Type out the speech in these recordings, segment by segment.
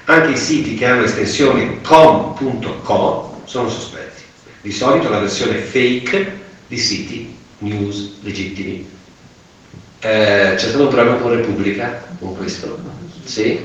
Anche i siti che hanno estensione com.co sono sospetti. Di solito la versione fake di siti news legittimi. C'è stato un problema con Repubblica, con questo, sì,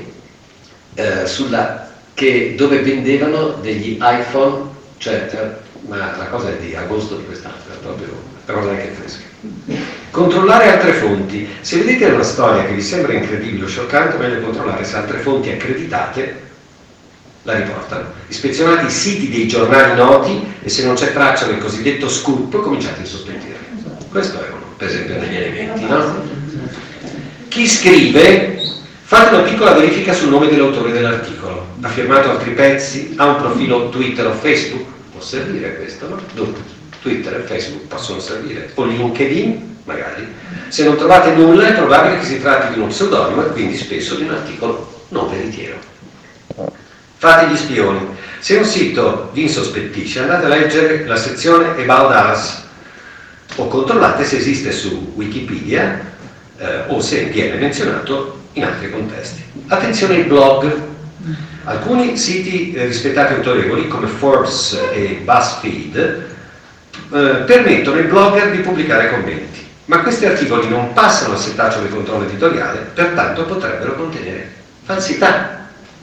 dove vendevano degli iPhone, ma la cosa è di agosto di quest'anno, è proprio una cosa anche fresca. Controllare altre fonti. Se vedete una storia che vi sembra incredibile o scioccante, meglio controllare se altre fonti accreditate la riportano. Ispezionate i siti dei giornali noti e se non c'è traccia del cosiddetto scoop, cominciate a sospettirli. Questo è uno, per esempio, degli elementi, no? Chi scrive, fate una piccola verifica sul nome dell'autore dell'articolo. Ha firmato altri pezzi, ha un profilo Twitter o Facebook, può servire questo, no? Dunque, Twitter e Facebook possono servire, o LinkedIn, magari. Se non trovate nulla è probabile che si tratti di uno pseudonimo e quindi spesso di un articolo non veritiero. Fate gli spioni. Se un sito vi insospettisce, andate a leggere la sezione About Us o controllate se esiste su Wikipedia o se viene menzionato in altri contesti. Attenzione ai blog. Alcuni siti rispettati e autorevoli come Forbes e BuzzFeed permettono ai blogger di pubblicare commenti, ma questi articoli non passano al settaggio del controllo editoriale, pertanto potrebbero contenere falsità.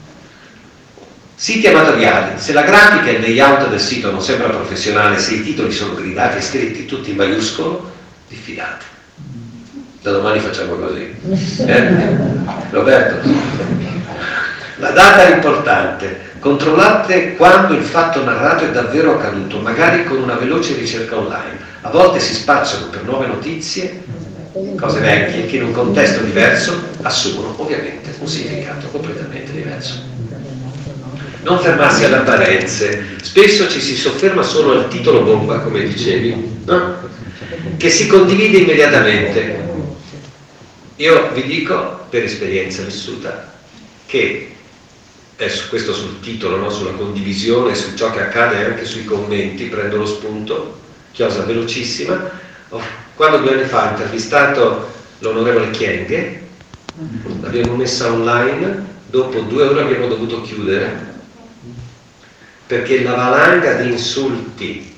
Siti amatoriali. Se la grafica e il layout del sito non sembra professionale, se i titoli sono gridati e scritti tutti in maiuscolo, diffidate. Da domani facciamo così. Roberto? La data è importante. Controllate quando il fatto narrato è davvero accaduto, magari con una veloce ricerca online. A volte si spacciano per nuove notizie cose vecchie che in un contesto diverso assumono ovviamente un significato completamente diverso. Non fermarsi alle apparenze. Spesso ci si sofferma solo al titolo bomba, come dicevi, no? Che si condivide immediatamente. Io vi dico, per esperienza vissuta, che questo sul titolo, no? Sulla condivisione, su ciò che accade anche sui commenti, prendo lo spunto, chiosa velocissima. Quando 2 anni fa ho intervistato l'onorevole Chienghe, l'abbiamo messa online, dopo 2 ore abbiamo dovuto chiudere perché la valanga di insulti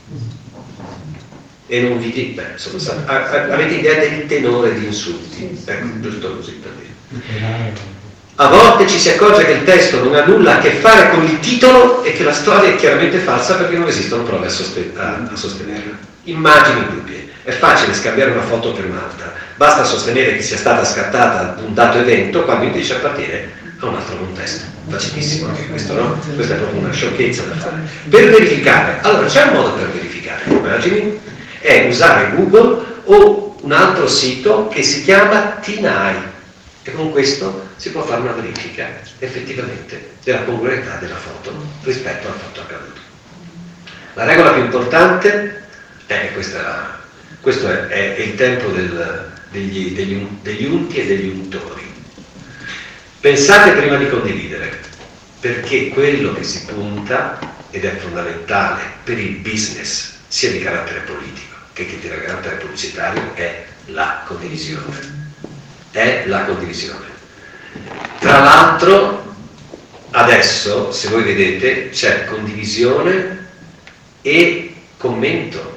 e non vi dico, insomma, avete idea del tenore di insulti, ecco, giusto così per dire. A volte ci si accorge che il testo non ha nulla a che fare con il titolo e che la storia è chiaramente falsa perché non esistono prove a sostenerla. Immagini dubbie. È facile scambiare una foto per un'altra, basta sostenere che sia stata scattata un dato evento quando invece appartiene a un altro contesto. Facilissimo anche questo, no? Questa è proprio una sciocchezza da fare. Per verificare, allora c'è un modo per verificare le immagini, è usare Google o un altro sito che si chiama TinEye e con questo si può fare una verifica effettivamente della congruità della foto rispetto al fatto accaduto. La regola più importante è questa. Questo è il tempo degli unti e degli untori. Pensate prima di condividere, perché quello che si punta, ed è fondamentale per il business, sia di carattere politico che di carattere pubblicitario, è la condivisione. È la condivisione. Tra l'altro, adesso, se voi vedete, c'è condivisione e commento.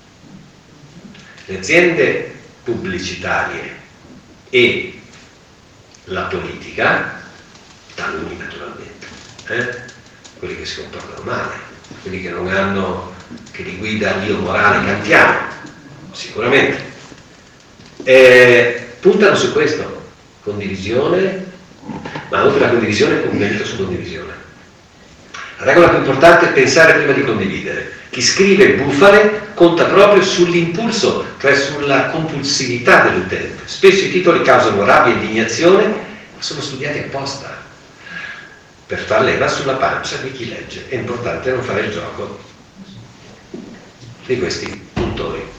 Le aziende pubblicitarie e la politica, taluni naturalmente, quelli che si comportano male, quelli che non hanno, che li guida l'io morale kantiano, sicuramente, puntano su questo, condivisione, ma oltre alla condivisione, commento su condivisione. La regola più importante è pensare prima di condividere. Chi scrive bufale conta proprio sull'impulso, cioè sulla compulsività dell'utente. Spesso i titoli causano rabbia e indignazione, ma sono studiati apposta per far leva sulla pancia di chi legge. È importante non fare il gioco di questi puntori.